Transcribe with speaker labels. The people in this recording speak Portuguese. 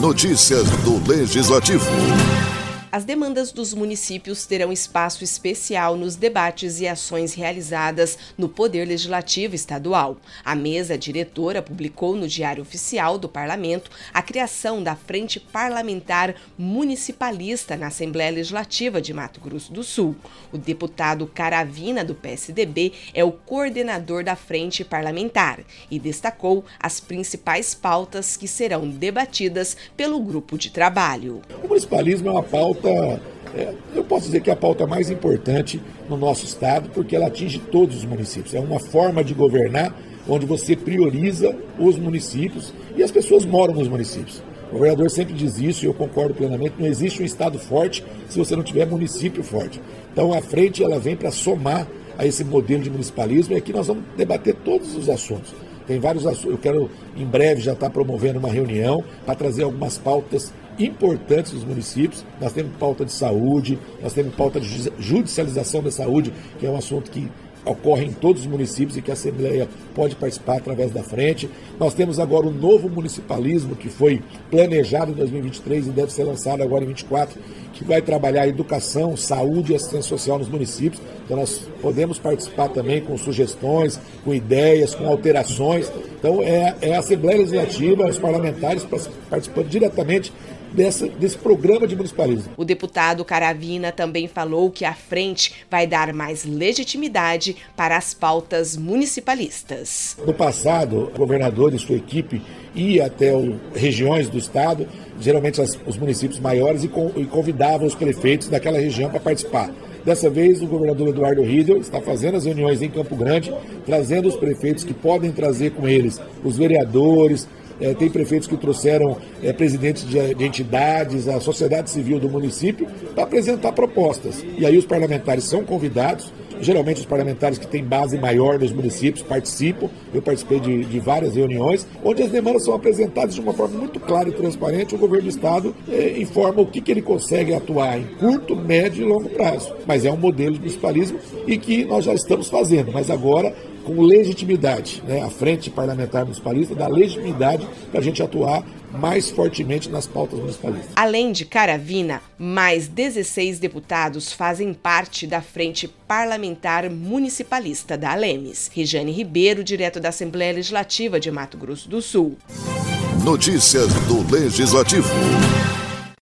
Speaker 1: Notícias do Legislativo.
Speaker 2: As demandas dos municípios terão espaço especial nos debates e ações realizadas no Poder Legislativo Estadual. A mesa diretora publicou no Diário Oficial do Parlamento a criação da Frente Parlamentar Municipalista na Assembleia Legislativa de Mato Grosso do Sul. O deputado Caravina, do PSDB, é o coordenador da Frente Parlamentar e destacou as principais pautas que serão debatidas pelo grupo de trabalho.
Speaker 3: O municipalismo é uma pauta, eu posso dizer que é a pauta mais importante no nosso estado, porque ela atinge todos os municípios. É uma forma de governar onde você prioriza os municípios e as pessoas moram nos municípios. O governador sempre diz isso e eu concordo plenamente, não existe um estado forte se você não tiver município forte. Então a frente ela vem para somar a esse modelo de municipalismo e aqui nós vamos debater todos os assuntos. Tem vários assuntos, eu quero em breve já estar promovendo uma reunião para trazer algumas pautas importantes dos municípios. Nós temos pauta de saúde, nós temos pauta de judicialização da saúde, que é um assunto que ocorre em todos os municípios e que a Assembleia pode participar através da frente. Nós temos agora o novo municipalismo que foi planejado em 2023 e deve ser lançado agora em 2024, que vai trabalhar educação, saúde e assistência social nos municípios. Então nós podemos participar também com sugestões, com ideias, com alterações. Então é a Assembleia Legislativa, os parlamentares participando diretamente desse programa de municipalismo.
Speaker 2: O deputado Caravina também falou que a frente vai dar mais legitimidade para as pautas municipalistas.
Speaker 3: No passado, o governador e sua equipe ia até regiões do estado, geralmente os municípios maiores, e convidavam os prefeitos daquela região para participar. Dessa vez, o governador Eduardo Riedel está fazendo as reuniões em Campo Grande, trazendo os prefeitos que podem trazer com eles os vereadores. Tem prefeitos que trouxeram presidentes de entidades, a sociedade civil do município, para apresentar propostas. E aí os parlamentares são convidados, geralmente os parlamentares que têm base maior nos municípios participam. Eu participei de várias reuniões, onde as demandas são apresentadas de uma forma muito clara e transparente. O governo do estado informa o que ele consegue atuar em curto, médio e longo prazo. Mas é um modelo de municipalismo e que nós já estamos fazendo, mas agora com legitimidade, né? A Frente Parlamentar Municipalista dá legitimidade para a gente atuar mais fortemente nas pautas municipalistas.
Speaker 2: Além de Caravina, mais 16 deputados fazem parte da Frente Parlamentar Municipalista da Alemes. Regiane Ribeiro, direto da Assembleia Legislativa de Mato Grosso do Sul.
Speaker 1: Notícias do Legislativo.